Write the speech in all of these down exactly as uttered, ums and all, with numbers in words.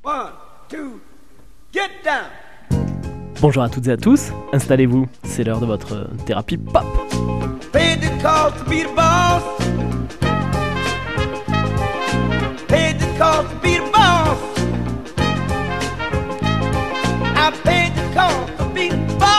One, two, get down. Bonjour à toutes et à tous, installez-vous, c'est l'heure de votre thérapie pop. Paid the cost to be the boss. Paid the cost to be the boss. I paid the cost to be the boss.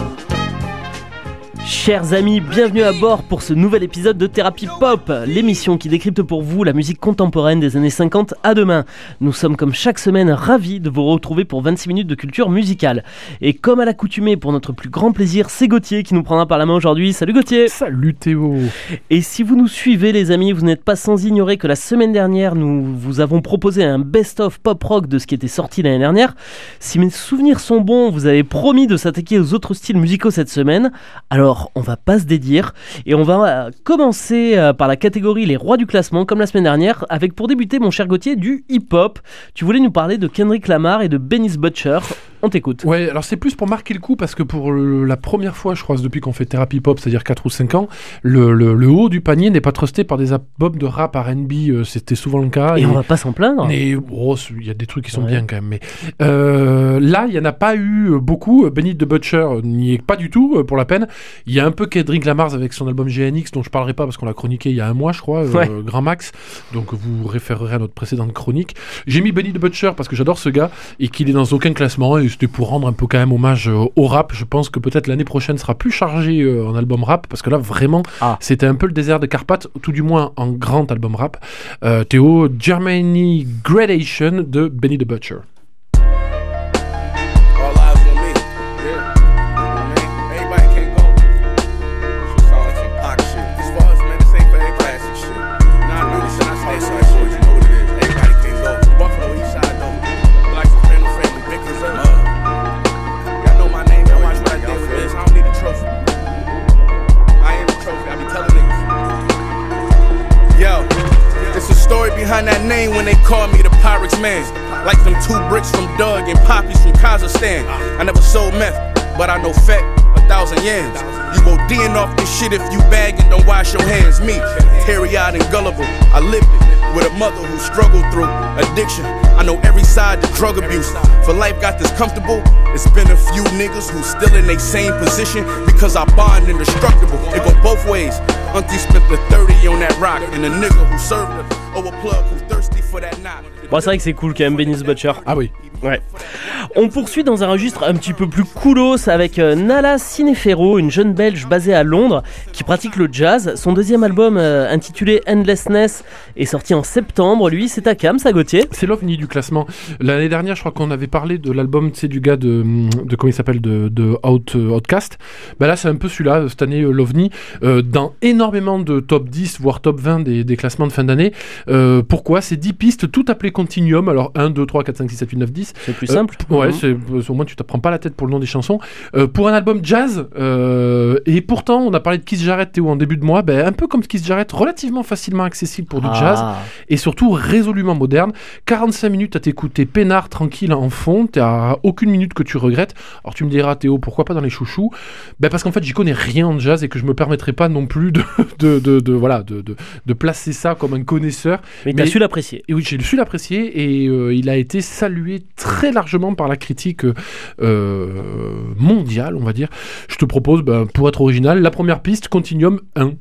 Chers amis, bienvenue à bord pour ce nouvel épisode de Thérapie Pop, l'émission qui décrypte pour vous la musique contemporaine des années cinquante à demain. Nous sommes comme chaque semaine ravis de vous retrouver pour vingt-six minutes de culture musicale. Et comme à l'accoutumée, pour notre plus grand plaisir, c'est Gauthier qui nous prendra par la main aujourd'hui. Salut Gauthier. Salut Théo. Et si vous nous suivez les amis, vous n'êtes pas sans ignorer que la semaine dernière, nous vous avons proposé un best-of pop-rock de ce qui était sorti l'année dernière. Si mes souvenirs sont bons, vous avez promis de s'attaquer aux autres styles musicaux cette semaine. Alors, on va pas se dédire et on va commencer par la catégorie les rois du classement comme la semaine dernière avec pour débuter mon cher Gauthier du hip-hop. Tu voulais nous parler de Kendrick Lamar et de Benny Butcher. On t'écoute. Ouais, alors c'est plus pour marquer le coup parce que pour le, la première fois, je crois, depuis qu'on fait Thérapie Pop, c'est-à-dire quatre ou cinq ans, le, le, le haut du panier n'est pas trusté par des albums de rap R and B, euh, c'était souvent le cas. Et, et on va pas s'en plaindre. Mais oh, il y a des trucs qui sont ouais. bien quand même. Mais euh, là, il y en a pas eu beaucoup. Benny the Butcher n'y est pas du tout pour la peine. Il y a un peu Kendrick Lamar avec son album G N X dont je parlerai pas parce qu'on l'a chroniqué il y a un mois, je crois, ouais. euh, grand max. Donc vous référerez à notre précédente chronique. J'ai mis Benny the Butcher parce que j'adore ce gars et qu'il est dans aucun classement et c'était pour rendre un peu quand même hommage euh, au rap. Je pense que peut-être l'année prochaine sera plus chargée euh, en album rap parce que là vraiment ah. c'était un peu le désert des Carpates, tout du moins en grand album rap. Euh, Théo, Germany Gradation de Benny the Butcher. Behind that name when they call me the Pyrex man. Like them two bricks from Doug and Poppies from Kazakhstan. I never sold meth, but I know fat, a thousand yens. You go D'ing off this shit if you bag and don't wash your hands. Me, teary-eyed and gullible, I lived it with a mother who struggled through addiction. I know every side to drug abuse. For life got this comfortable, it's been a few niggas who still in they same position because I bond indestructible. It go both ways. Auntie spent the thirty on that rock and a nigga who served her, or a plug who thirsty for that knot. Bon, c'est vrai que c'est cool quand même, Benny the Butcher. Ah oui. Ouais. On poursuit dans un registre un petit peu plus coolos avec euh, Nala Cinefero, une jeune belge basée à Londres qui pratique le jazz. Son deuxième album euh, intitulé Endlessness est sorti en septembre. Lui, c'est à Cam, ça Gauthier. C'est l'ovni du classement. L'année dernière, je crois qu'on avait parlé de l'album, tu sais, du gars de, de comment il s'appelle, de, de Out, euh, Outcast. Ben là, c'est un peu celui-là, cette année, euh, l'ovni, euh, dans énormément de top dix, voire top vingt des, des classements de fin d'année. Euh, pourquoi ? C'est dix pistes, tout appelé Continuum. Alors un, deux, trois, quatre, cinq, six, sept, huit, neuf, dix. C'est plus simple. Euh, ouais, c'est, au moins tu te prends pas la tête pour le nom des chansons. Euh, pour un album jazz, euh, et pourtant on a parlé de Keith Jarrett, Théo, en début de mois, ben, un peu comme Keith Jarrett, relativement facilement accessible pour du ah. jazz, et surtout résolument moderne. quarante-cinq minutes à t'écouter peinard, tranquille, en fond, t'as aucune minute que tu regrettes. Alors tu me diras, Théo, pourquoi pas dans les chouchous ? Ben parce qu'en fait j'y connais rien en jazz et que je me permettrai pas non plus de, de, de, de, voilà, de, de, de placer ça comme un connaisseur. Mais, Mais t'as su l'apprécier. Et oui, j'ai su l'apprécier et euh, il a été salué très largement par la critique euh, mondiale, on va dire. Je te propose, ben, pour être original, la première piste, Continuum un.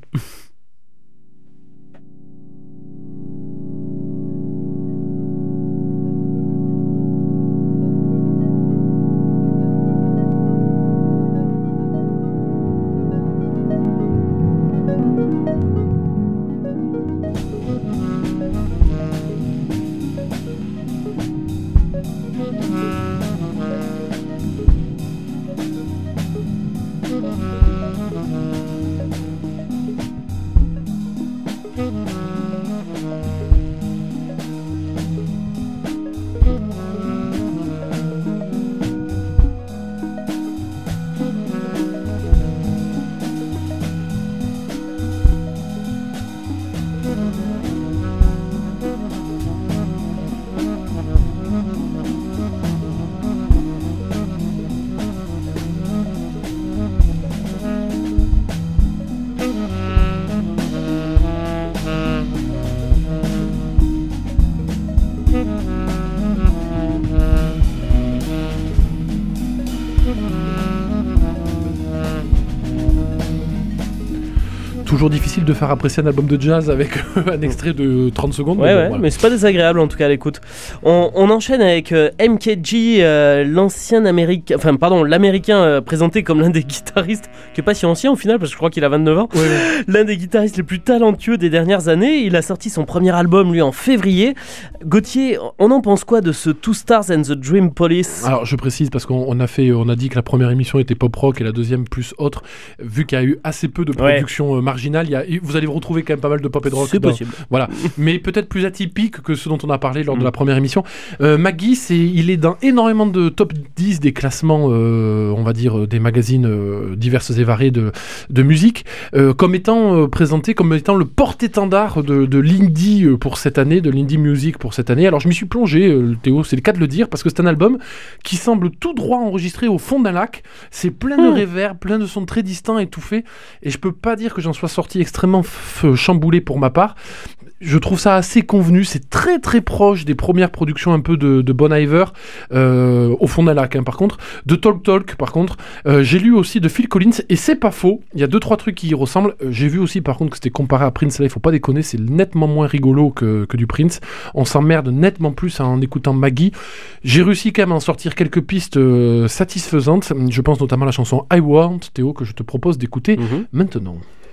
toujours difficile de faire apprécier un album de jazz avec un extrait de trente secondes. Ouais, mais, bon, ouais, voilà. mais c'est pas désagréable en tout cas à l'écoute. On, on enchaîne avec euh, M K G, euh, l'ancien américain, enfin pardon, l'américain euh, présenté comme l'un des guitaristes, qui est pas si ancien au final parce que je crois qu'il a vingt-neuf ans, Ouais, ouais. l'un des guitaristes les plus talentueux des dernières années. Il a sorti son premier album lui en février. Gauthier, on en pense quoi de ce Two Stars and the Dream Police? Alors je précise parce qu'on on a fait, on a dit que la première émission était pop rock et la deuxième plus autre. Vu qu'il y a eu assez peu de production ouais. marginale, il y a, vous allez retrouver quand même pas mal de pop et de rock. C'est dans, possible. Voilà, mais peut-être plus atypique que ce dont on a parlé lors mmh. de la première émission. Euh, Maggie, c'est, il est dans énormément de top dix des classements, euh, on va dire des magazines euh, diverses et variés de de musique, euh, comme étant euh, présenté comme étant le porte-étendard de, de l'indie pour cette année, de l'indie music pour cette année. Alors je m'y suis plongé, euh, Théo, c'est le cas de le dire, parce que c'est un album qui semble tout droit enregistré au fond d'un lac. C'est plein de mmh. réverb, plein de sons très distants, étouffés, et je peux pas dire que j'en sois sorti extrêmement f- chamboulé pour ma part. Je trouve ça assez convenu, c'est très très proche des premières productions un peu de, de Bon Iver, euh, au fond d'un lac hein, par contre, de Talk Talk par contre, euh, j'ai lu aussi de Phil Collins, et c'est pas faux, il y a deux trois trucs qui y ressemblent, euh, j'ai vu aussi par contre que c'était comparé à Prince, là il faut pas déconner, c'est nettement moins rigolo que, que du Prince, on s'emmerde nettement plus en écoutant Maggie, j'ai réussi quand même à en sortir quelques pistes euh, satisfaisantes, je pense notamment à la chanson I Want, Théo, que je te propose d'écouter mm-hmm. maintenant.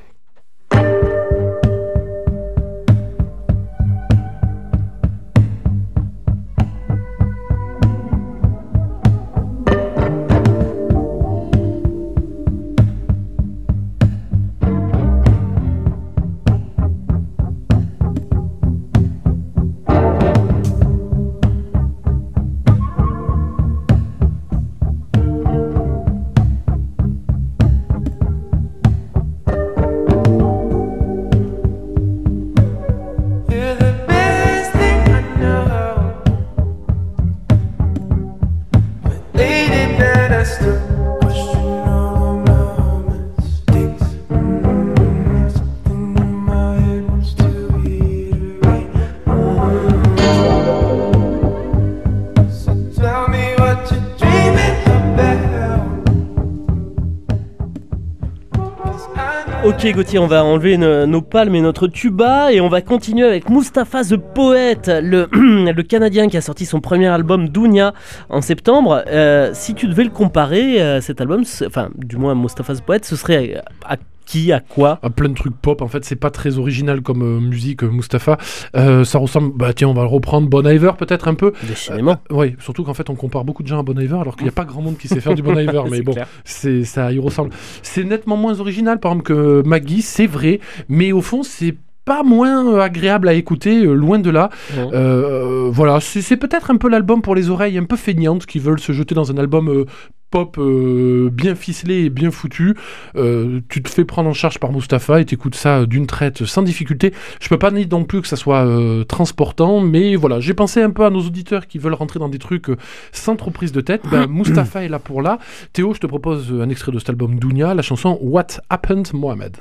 Ok Gauthier, on va enlever no, nos palmes et notre tuba et on va continuer avec Mustapha the Poet, le, le Canadien qui a sorti son premier album Dounia en septembre. Euh, si tu devais le comparer, euh, cet album, enfin du moins Mustapha the Poet, ce serait à qui, à quoi? À plein de trucs pop, en fait c'est pas très original comme euh, musique euh, Mustapha, euh, ça ressemble, bah tiens on va le reprendre, Bon Iver peut-être un peu. Décidément. Euh, oui, surtout qu'en fait on compare beaucoup de gens à Bon Iver alors qu'il n'y a pas grand monde qui sait faire du Bon Iver, mais bon, c'est, ça y ressemble. C'est nettement moins original par exemple que Maggie, c'est vrai, mais au fond c'est pas moins agréable à écouter, euh, loin de là. Mmh. Euh, voilà, c'est, c'est peut-être un peu l'album pour les oreilles un peu feignantes qui veulent se jeter dans un album euh, pop euh, bien ficelé et bien foutu. Euh, tu te fais prendre en charge par Mustapha et t'écoutes ça d'une traite sans difficulté. Je peux pas dire non plus que ça soit euh, transportant, mais voilà, j'ai pensé un peu à nos auditeurs qui veulent rentrer dans des trucs euh, sans trop prise de tête. Ben, Mustapha est là pour là. Théo, je te propose un extrait de cet album Dounia, la chanson What Happened Mohamed.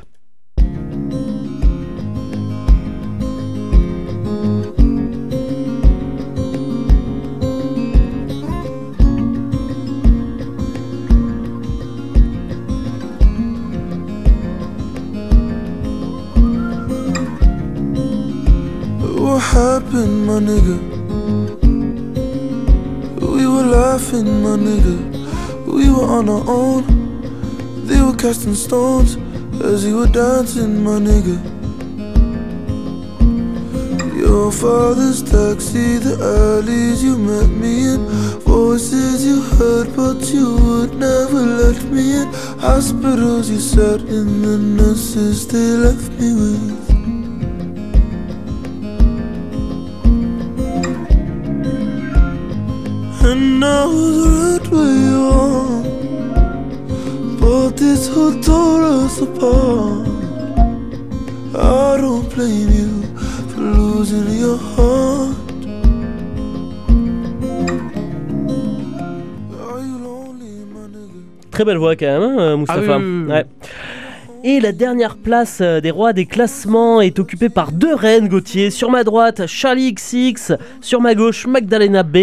What happened, my nigga? We were laughing, my nigga. We were on our own. They were casting stones as you were dancing, my nigga. Your father's taxi, the alleys you met me in, voices you heard but you would never let me in, hospitals you sat in, the nurses they left me with. And I was right where you are, but this whole tore us apart. I don't blame you for losing your heart. Are you lonely, my nigga? Très belle voix quand même, hein, Mustapha. Ah oui, oui, oui. Ouais. Et la dernière place des rois des classements est occupée par deux reines, Gauthier. Sur ma droite, Charlie X C X. Sur ma gauche, Magdalena B.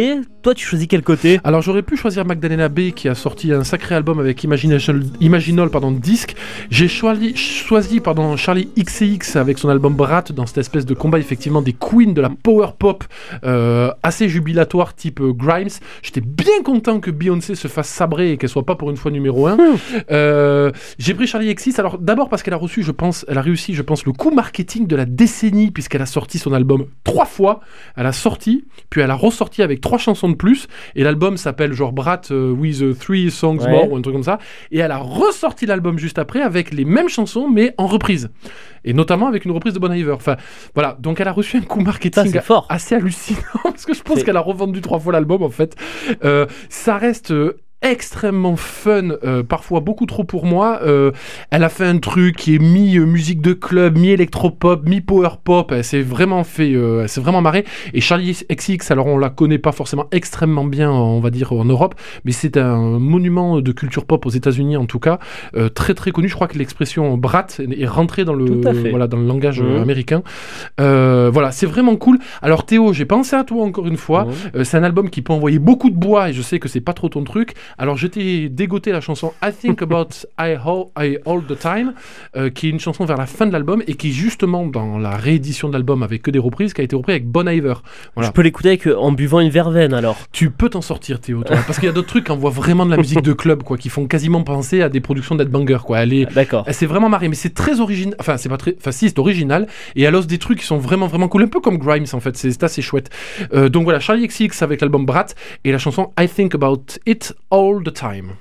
toi tu choisis quel côté? Alors j'aurais pu choisir Magdalena Bay qui a sorti un sacré album avec Imagination, Imaginal pardon, disque. J'ai choisi, choisi pardon, Charlie X C X avec son album Brat dans cette espèce de combat effectivement des queens de la power pop euh, assez jubilatoire type euh, Grimes. J'étais bien content que Beyoncé se fasse sabrer et qu'elle soit pas pour une fois numéro un. Mmh. Euh, j'ai pris Charlie X C X alors d'abord parce qu'elle a reçu, je pense, elle a réussi, je pense, le coup marketing de la décennie puisqu'elle a sorti son album trois fois. Elle a sorti, puis elle a ressorti avec trois chansons de plus et l'album s'appelle genre Brat uh, with uh, three songs ouais. more ou un truc comme ça et elle a ressorti l'album juste après avec les mêmes chansons mais en reprise et notamment avec une reprise de Bon Iver. Enfin voilà, donc elle a reçu un coup marketing ça, assez hallucinant parce que je pense c'est... qu'elle a revendu trois fois l'album en fait. Euh, ça reste euh, extrêmement fun, euh, parfois beaucoup trop pour moi. Euh, elle a fait un truc qui est mi-musique de club, mi-électropop, mi-power-pop. Elle s'est vraiment fait, euh, elle s'est vraiment marrée. Et Charlie X C X, alors on la connaît pas forcément extrêmement bien, on va dire, en Europe, mais c'est un monument de culture pop aux États-Unis en tout cas, euh, très très connu. Je crois que l'expression brat est rentrée dans le, voilà, dans le langage mmh. euh, américain. Euh, voilà, c'est vraiment cool. Alors Théo, j'ai pensé à toi encore une fois. Mmh. Euh, c'est un album qui peut envoyer beaucoup de bois et je sais que c'est pas trop ton truc. Alors je t'ai dégoté la chanson I Think About I, All, I All the Time, euh, qui est une chanson vers la fin de l'album et qui est justement dans la réédition de l'album avec que des reprises, qui a été reprise avec Bon Iver. Voilà. Je peux l'écouter avec, en buvant une verveine alors. Tu peux t'en sortir Théo, toi, parce qu'il y a d'autres trucs qui envoient vraiment de la musique de club, quoi, qui font quasiment penser à des productions d'Headbanger, quoi. Elle est, ah, d'accord. Elle s'est vraiment marrée, mais c'est très original. Enfin, c'est pas très, enfin si, c'est original et elle ose des trucs qui sont vraiment vraiment cool, un peu comme Grimes en fait. C'est, c'est assez chouette. Euh, donc voilà, Charlie X C X avec l'album Brat et la chanson I Think About It All the Time.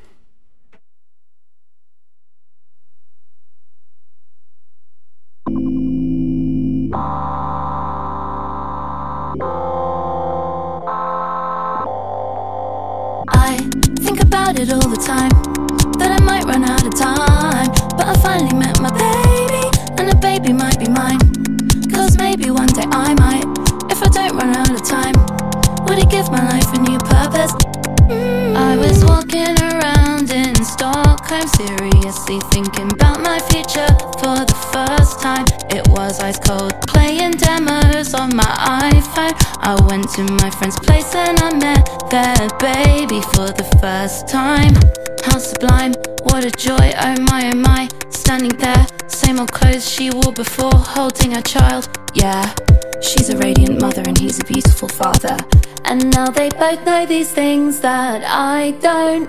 I think about it all the time, that I might run out of time, but I finally met my baby, and the baby might be mine, cause maybe one day I might, if I don't run out of time, would it give my life a new purpose? Mm. I was walking around in Stockholm, seriously thinking about my future for the first time. It was ice cold, playing demos on my iPhone. I went to my friend's place and I met their baby for the first time. How sublime, what a joy, oh my, oh my. Standing there, same old clothes she wore before, holding her child. Yeah, she's a radiant mother and he's a beautiful father. And now they both know these things that I don't.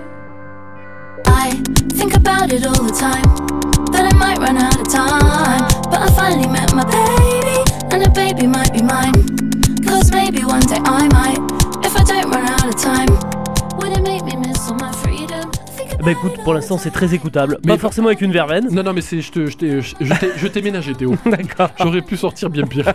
I think about it all the time, that I might run out of time, but I finally met my baby, and the baby might be mine, cause maybe one day I might, if I don't run out of time, would it make me miss all my freedom? Bah écoute, pour l'instant c'est très écoutable, mais pas forcément avec une verveine. Non non mais c'est je te je t'ai je t'ai, je t'ai ménagé Théo. D'accord. J'aurais pu sortir bien pire.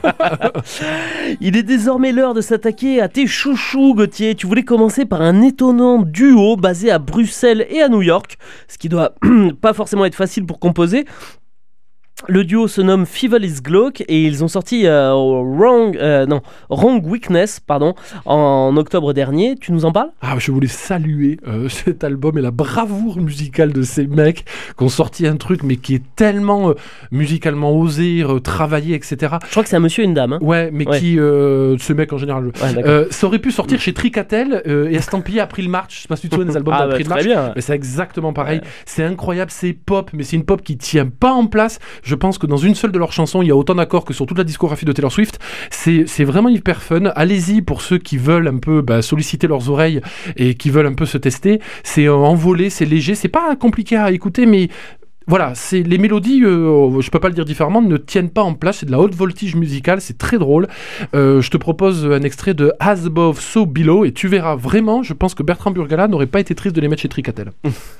Il est désormais l'heure de s'attaquer à tes chouchous, Gauthier. Tu voulais commencer par un étonnant duo basé à Bruxelles et à New York, ce qui doit pas forcément être facile pour composer. Le duo se nomme Fievel is Glauque et ils ont sorti euh, Wrong, euh, non, Wrong Weakness pardon, en octobre dernier. Tu nous en parles ? Ah, je voulais saluer euh, cet album et la bravoure musicale de ces mecs qui ont sorti un truc mais qui est tellement euh, musicalement osé, euh, travaillé, et cetera. Je crois que c'est un monsieur et une dame. Hein. Ouais, mais ouais. qui, euh, ce mec en général, ouais, euh, ça aurait pu sortir chez Tricatel euh, et estampillé après le March. Je sais pas si tu te souviens des albums ah, d'après bah, le March, bien. Mais c'est exactement pareil. Ouais. C'est incroyable, c'est pop, mais c'est une pop qui tient pas en place. Je pense que dans une seule de leurs chansons, il y a autant d'accords que sur toute la discographie de Taylor Swift. C'est, c'est vraiment hyper fun. Allez-y pour ceux qui veulent un peu bah, solliciter leurs oreilles et qui veulent un peu se tester. C'est euh, envolé, c'est léger, c'est pas compliqué à écouter, mais voilà, c'est, les mélodies, euh, je peux pas le dire différemment, ne tiennent pas en place. C'est de la haute voltige musicale, c'est très drôle. Euh, je te propose un extrait de As Above, So Below et tu verras vraiment, je pense que Bertrand Burgala n'aurait pas été triste de les mettre chez Tricatel.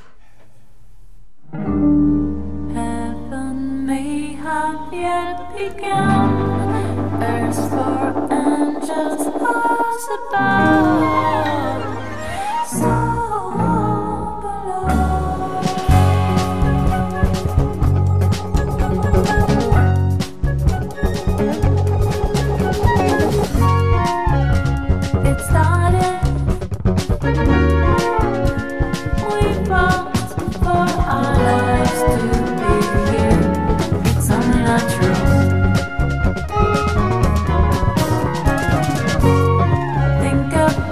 Have yet begun. Earth for angels stars above, so below. It started. We fought for our lives to be here. It's only natural. Think of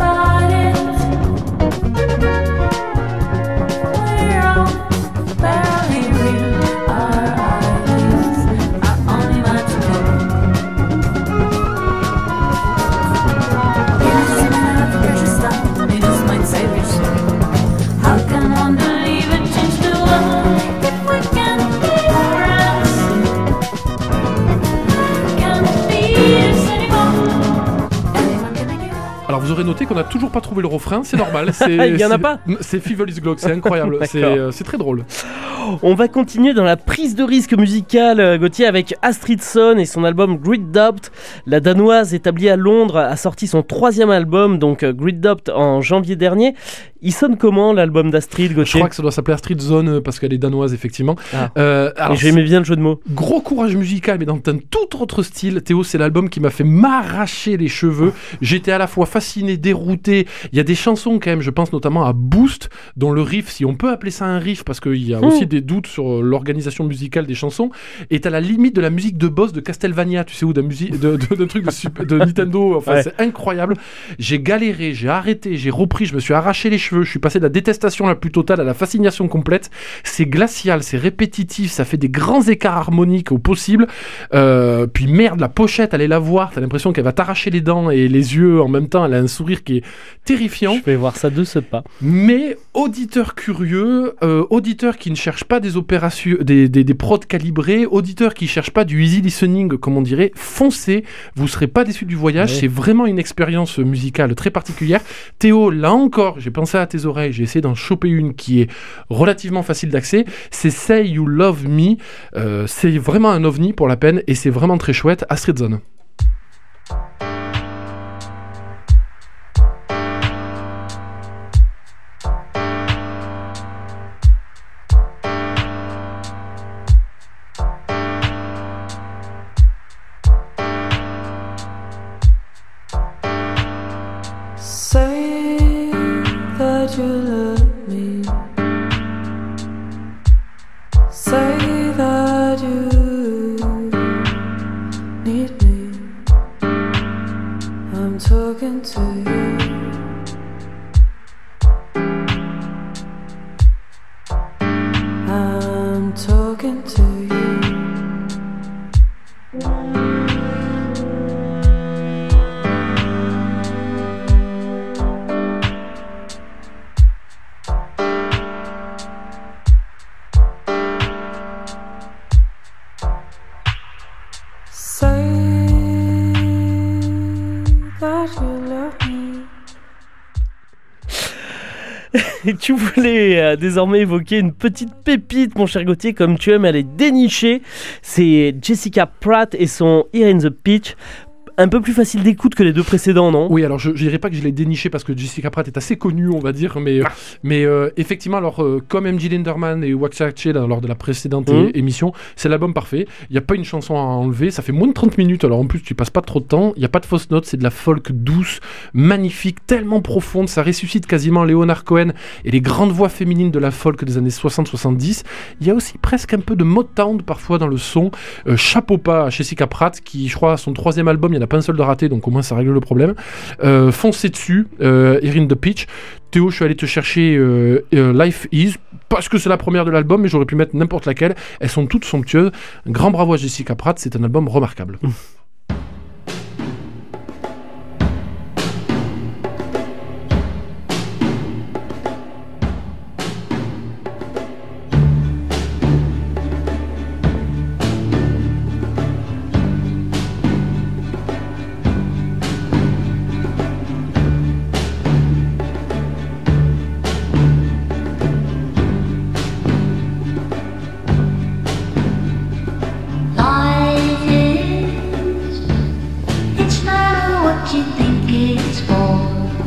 Alors vous aurez noté qu'on n'a toujours pas trouvé le refrain, c'est normal. C'est, Il y en a c'est- pas C'est Fievel is Glock, c'est incroyable, c'est, D'accord. euh, c'est très drôle. On va continuer dans la prise de risque musicale, euh, Gauthier, avec Astrid Son et son album Grid Doubt. La Danoise établie à Londres a sorti son troisième album, donc euh, Grid Doubt, en janvier dernier. Il sonne comment l'album d'Astrid, Je Gauthier? crois que ça doit s'appeler Astrid Zone euh, parce qu'elle est danoise effectivement. Ah. Euh, Et alors, j'aimais bien le jeu de mots. gros courage musical, mais dans un tout autre style. Théo, c'est l'album qui m'a fait m'arracher les cheveux. J'étais à la fois fasciné, dérouté. Il y a des chansons quand même, je pense notamment à Boost, dont le riff, si on peut appeler ça un riff, parce qu'il y a Mmh. aussi des doutes sur l'organisation musicale des chansons, est à la limite de la musique de boss de Castlevania, tu sais, ou d'un musique, de, de, d'un truc de, Super- de Nintendo. Enfin, Ouais. c'est incroyable. J'ai galéré, j'ai arrêté, j'ai repris, je me suis arraché les cheveux. Je suis passé de la détestation la plus totale à la fascination complète. C'est glacial, c'est répétitif, ça fait des grands écarts harmoniques au possible. Euh, puis merde, la pochette, allez la voir, t'as l'impression qu'elle va t'arracher les dents et les yeux en même temps. Elle a un sourire qui est terrifiant. Je vais voir ça de ce pas. Mais auditeur curieux, euh, auditeur qui ne cherche pas des opérations, des, des, des prods calibrés, auditeur qui ne cherche pas du easy listening, comme on dirait, foncez, vous serez pas déçus du voyage. Ouais. C'est vraiment une expérience musicale très particulière. Théo, là encore, j'ai pensé à tes oreilles, j'ai essayé d'en choper une qui est relativement facile d'accès. C'est Say You Love Me. Euh, c'est vraiment un ovni pour la peine et c'est vraiment très chouette. Astrid Zone. Say that you love me. Say that you need me. I'm talking to you. I'm talking to you. Say that you love me. Et tu voulais euh, désormais évoquer une petite pépite, mon cher Gauthier, comme tu aimes aller dénicher. C'est Jessica Pratt et son Here in the Pitch. Un peu plus facile d'écoute que les deux précédents, non? Oui, alors je, je dirais pas que je l'ai déniché parce que Jessica Pratt est assez connue, on va dire, mais, mais euh, effectivement, alors euh, comme M J Linderman et Waxahachie lors de la précédente Mmh. é- émission, c'est l'album parfait. Il n'y a pas une chanson à enlever, ça fait moins de trente minutes, alors en plus tu passes pas trop de temps. Il n'y a pas de fausses notes, c'est de la folk douce, magnifique, tellement profonde, ça ressuscite quasiment Leonard Cohen et les grandes voix féminines de la folk des années soixante soixante-dix. Il y a aussi presque un peu de Motown parfois dans le son. Euh, chapeau pas à Jessica Pratt qui, je crois, à son troisième album, il y en a pas un seul de raté, donc au moins ça règle le problème. Euh, foncez dessus, euh, Here in the Pitch. Théo, je suis allé te chercher euh, euh, Life Is, parce que c'est la première de l'album, mais j'aurais pu mettre n'importe laquelle. Elles sont toutes somptueuses. Un grand bravo à Jessica Pratt, c'est un album remarquable. Life is, it's not what you think it's for.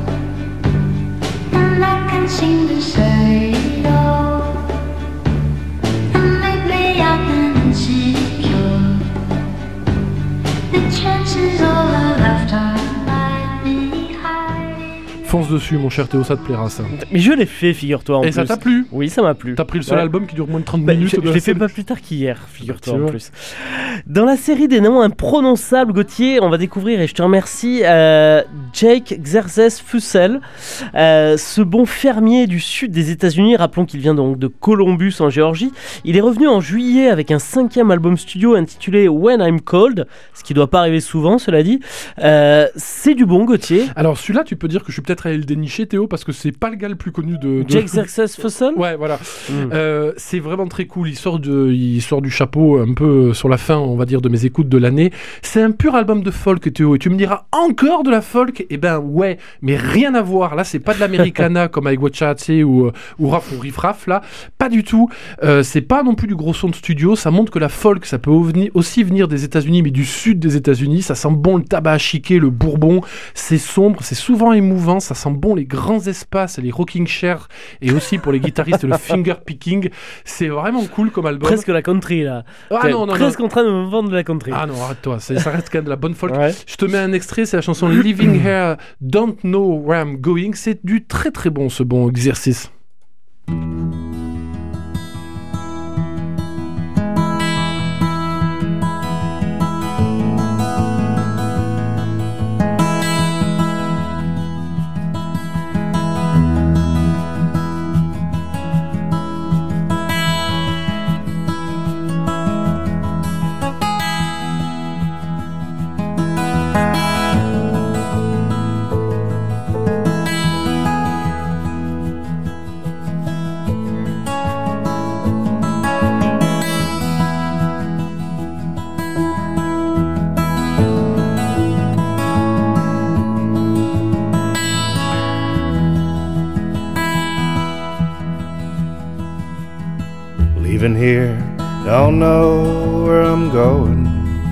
And I can seem to say it all. And maybe I've been insecure. The chances of a lifetime might be high. Fonce dessus, mon cher Théo, ça te plaira ça. Mais je l'ai fait, figure-toi. En Et plus. ça t'a plu? Oui, ça m'a plu. T'as pris le seul Ouais. album qui dure moins de trente Bah, minutes. je de je la l'ai fait seule- pas plus tard qu'hier, figure-toi Tu en vois. plus. Dans la série des noms imprononçables, Gauthier, on va découvrir, et je te remercie, euh, Jake Xerzes Fussell, euh, ce bon fermier du sud des États-Unis. Rappelons qu'il vient donc de Columbus en Géorgie. Il est revenu en juillet avec un cinquième album studio intitulé When I'm Cold, ce qui doit pas arriver souvent, cela dit. Euh, c'est du bon, Gauthier. Alors celui-là, tu peux dire que je suis peut-être peut-être aller le dénicher, Théo, parce que c'est pas le gars le plus connu de. de... Jake Successful. Ouais, voilà. Mm. Euh, c'est vraiment très cool. Il sort, de, il sort du chapeau un peu sur la fin, on va dire, de mes écoutes de l'année. C'est un pur album de folk, Théo. Et tu me diras encore de la folk? Eh ben ouais, mais rien à voir. Là, c'est pas de l'Americana comme avec Watchahatse ou, ou Raf ou Riff Raff, là. Pas du tout. Euh, c'est pas non plus du gros son de studio. Ça montre que la folk, ça peut aussi venir des États-Unis, mais du sud des États-Unis. Ça sent bon le tabac à chiquer, le bourbon. C'est sombre, c'est souvent émouvant. Ça sent bon les grands espaces, les rocking chairs, et aussi pour les guitaristes, le finger picking. C'est vraiment cool comme album. Presque la country, là. Ah T'es non, non, presque non. en train de me vendre de la country. Ah non, arrête-toi, c'est, ça reste quand même de la bonne folk. Ouais. Je te mets un extrait, c'est la chanson Living Here, Don't Know Where I'm Going. C'est du très très bon, ce bon exercice. Leaving here, don't know where I'm going.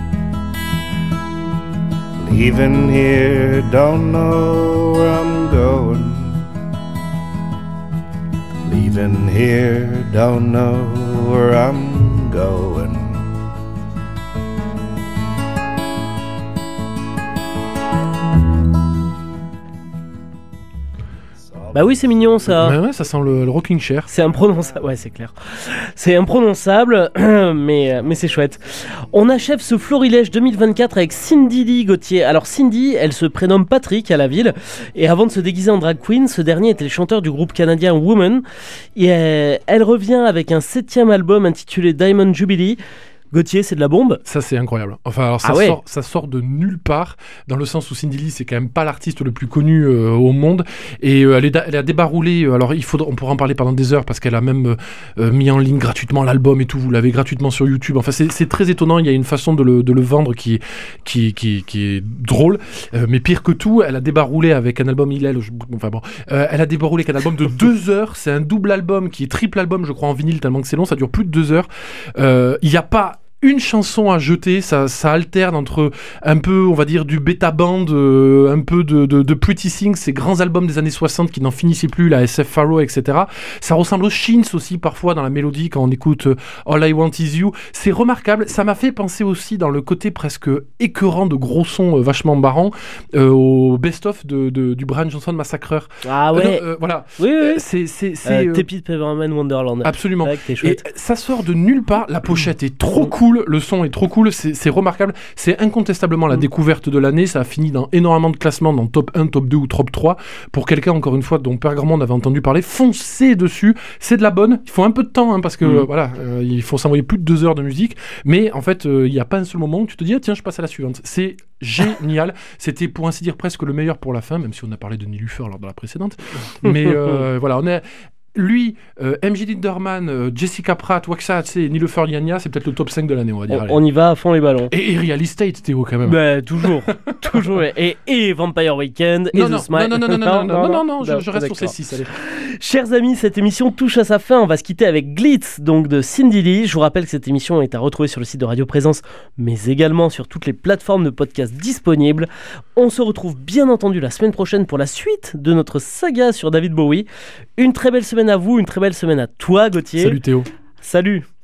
Leaving here, don't know where I'm going. Leaving here, don't know where I'm going. Bah oui, c'est mignon ça. Ouais, ouais, ça sent le, le rocking chair. C'est imprononçable, ouais, c'est clair. C'est imprononçable, mais, mais c'est chouette. On achève ce Florilège deux mille vingt-quatre avec Cindy Lee Gauthier. Alors Cindy, elle se prénomme Patrick à la ville, et avant de se déguiser en drag queen, ce dernier était le chanteur du groupe canadien Woman. Et elle, elle revient avec un septième album intitulé Diamond Jubilee. Gauthier, c'est de la bombe. Ça, c'est incroyable. Enfin, alors ça, ah ouais. sort, ça sort de nulle part, dans le sens où Cindy Lee, c'est quand même pas l'artiste le plus connu euh, au monde. Et euh, elle, est, elle a débaroulé. Euh, alors, il faudra, on pourra en parler pendant des heures, parce qu'elle a même euh, mis en ligne gratuitement l'album et tout. Vous l'avez gratuitement sur YouTube. Enfin, c'est, c'est très étonnant. Il y a une façon de le, de le vendre qui, qui, qui, qui est drôle. Euh, mais pire que tout, elle a débaroulé avec un album Hillel. Je, enfin bon, euh, elle a débaroulé avec un album de deux heures. C'est un double album qui est triple album, je crois, en vinyle, tellement que c'est long. Ça dure plus de deux heures. Euh, il n'y a pas une chanson à jeter, ça, ça alterne entre un peu, on va dire, du bêta band, euh, un peu de, de, de Pretty Things, ces grands albums des années soixante qui n'en finissaient plus, la S F Pharaoh, et cetera. Ça ressemble aux Shins aussi, parfois, dans la mélodie, quand on écoute euh, All I Want Is You. C'est remarquable. Ça m'a fait penser aussi, dans le côté presque écœurant de gros sons euh, vachement marrants, euh, au best-of de, de, du Brian Johnson Massacreur. Ah ouais. Euh, non, euh, voilà. Oui, oui. Euh, c'est, c'est, c'est, euh, euh, Tepi de Pepperman Wonderland. Absolument. Ouais, t'es et chouette. ça sort de nulle part. La pochette est trop cool. Le son est trop cool, c'est, c'est remarquable. C'est incontestablement la découverte de l'année. Ça a fini dans énormément de classements, dans top un, top deux ou top trois. Pour quelqu'un, encore une fois, dont Père Grandmont avait entendu parler, foncez dessus. C'est de la bonne. Il faut un peu de temps, hein, parce que mmh. euh, voilà, euh, il faut s'envoyer plus de deux heures de musique. Mais en fait, il euh, n'y a pas un seul moment où tu te dis, ah, tiens, je passe à la suivante. C'est génial. C'était, pour ainsi dire, presque le meilleur pour la fin, même si on a parlé de Nilufer lors de la précédente. Mais euh, voilà, on est... Lui, euh, M J Linderman, euh, Jessica Pratt, Waxahachie et Nilufer Liania, c'est peut-être le top cinq de l'année, on va dire. On, on y va à fond les ballons. Et, et Real Estate, Théo, quand même. Bah, toujours. toujours. Et, et Vampire Weekend, et non, The non, Smile. Non, non, non, non, non, non, non, non, non, je, je reste d'accord. sur ces six, allez. Chers amis, cette émission touche à sa fin. On va se quitter avec Glitz, donc de Cindy Lee. Je vous rappelle que cette émission est à retrouver sur le site de Radio Présence, mais également sur toutes les plateformes de podcast disponibles. On se retrouve bien entendu la semaine prochaine pour la suite de notre saga sur David Bowie. Une très belle semaine à vous, une très belle semaine à toi, Gauthier. Salut Théo. Salut.